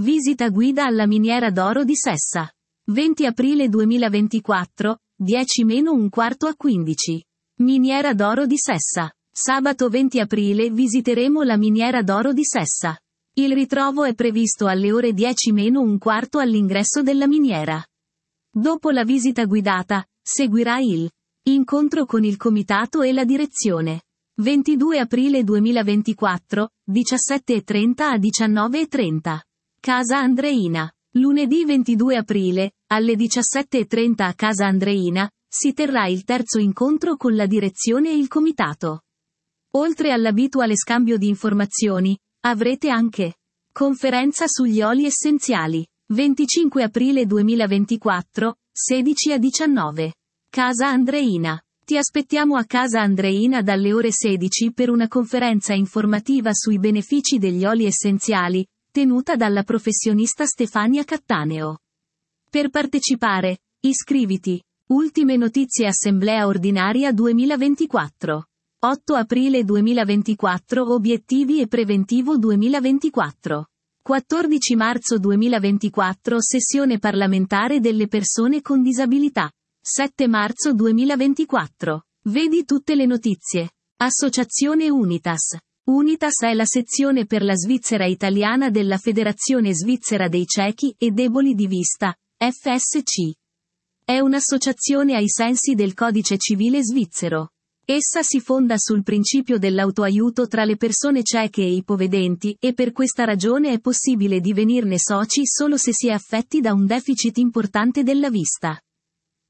Visita guida alla miniera d'oro di Sessa. 20 aprile 2024, 10:15. Miniera d'oro di Sessa. Sabato 20 aprile visiteremo la miniera d'oro di Sessa. Il ritrovo è previsto alle ore 10:15 all'ingresso della miniera. Dopo la visita guidata, seguirà il incontro con il comitato e la direzione. 22 aprile 2024, 17:30 a 19:30. Casa Andreina. Lunedì 22 aprile, alle 17:30 a Casa Andreina, si terrà il terzo incontro con la direzione e il comitato. Oltre all'abituale scambio di informazioni, avrete anche conferenza sugli oli essenziali. 25 aprile 2024, 16 a 19. Casa Andreina. Ti aspettiamo a Casa Andreina dalle ore 16 per una conferenza informativa sui benefici degli oli essenziali, tenuta dalla professionista Stefania Cattaneo. Per partecipare, iscriviti. Ultime notizie Assemblea ordinaria 2024. 8 aprile 2024 Obiettivi e preventivo 2024. 14 marzo 2024 Sessione parlamentare delle persone con disabilità. 7 marzo 2024. Vedi tutte le notizie. Associazione Unitas. Unitas è la sezione per la Svizzera italiana della Federazione Svizzera dei Ciechi e Deboli di Vista, FSC. È un'associazione ai sensi del Codice Civile svizzero. Essa si fonda sul principio dell'autoaiuto tra le persone cieche e ipovedenti e per questa ragione è possibile divenirne soci solo se si è affetti da un deficit importante della vista.